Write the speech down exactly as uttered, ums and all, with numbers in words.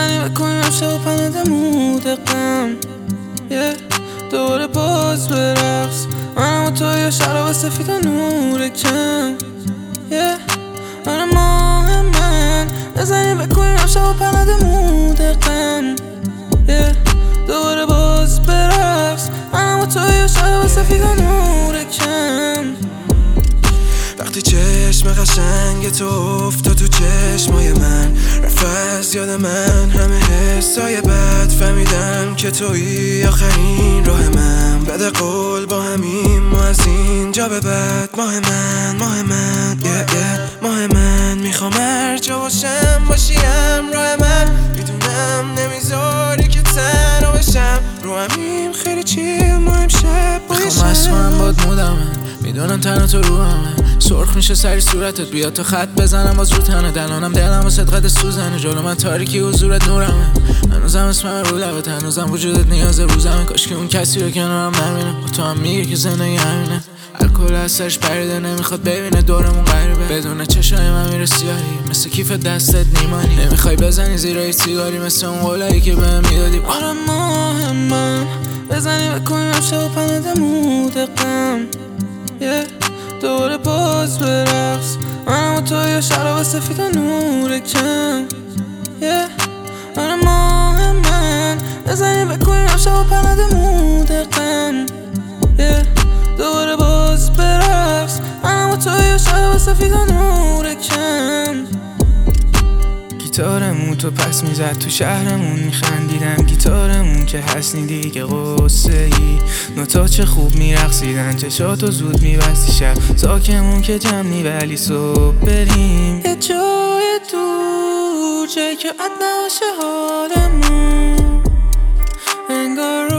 بزنی بکنیم امشب و پنده مودقم یه دوباره باز برقص منم و تو یا شراب سفید و نور کم یه آره ماه من بزنی بکنیم امشب و پنده مودقم یه دوباره باز برقص منم و تو یا شراب سفید و نور کم وقتی چشم قشنگ تو افتاد تو چشمای من رفت از یاد من همه حسای بد فهمیدم که تویی آخرین راه من بده قول با همین ما از اینجا به بعد ماه من ماه من yeah, yeah. ماه من میخوام هر جا باشم باشیم راه من میدونم نمیذاری که تنها بشم رو همیم خیلی چیل ما امشب بایشم میخوام از کنم باد مودمه میدونم تنها تو رو همه سرخ میشه سری صورتت بیاد تا خط بزنم باز رو تنه دلانم دلم و صدقت سوزنه جلو من تاریکی حضورت نورمه هنوزم اسمم رو لبت هنوزم وجودت نیاز روزمه کاش که اون کسی رو کنارم نبینه تو هم میگه که زندگی همینه الکل از سرش پریده نمیخواد ببینه دورمون غریبه بدون چشای من میره سیاهی مثل کیف دستت نیمانی نمیخوای بزنی زیرای سیگاری مثل اون قولایی که بهم میدادی آره ماه من بزنی بکنیم امشب و پنده مودقم یه دوباره باز برقص منم و تو یا شراب سفید و نور کم یه آره ماه من بزنی بکنیم امشب و پنده مودقم یه دوباره باز برقص منم و تو یا شراب سفید و نور کم گیتارمون تو پس میزد تو شهرمون میخندیدم گیتارمون که حسنی دیگه قصه ای نوتا چه خوب میرقصیدن چشاتو زود میبستی شب ساکمون که جمعی ولی صبح بریم یه جای دور جایی که عد نباشه حالمون انگار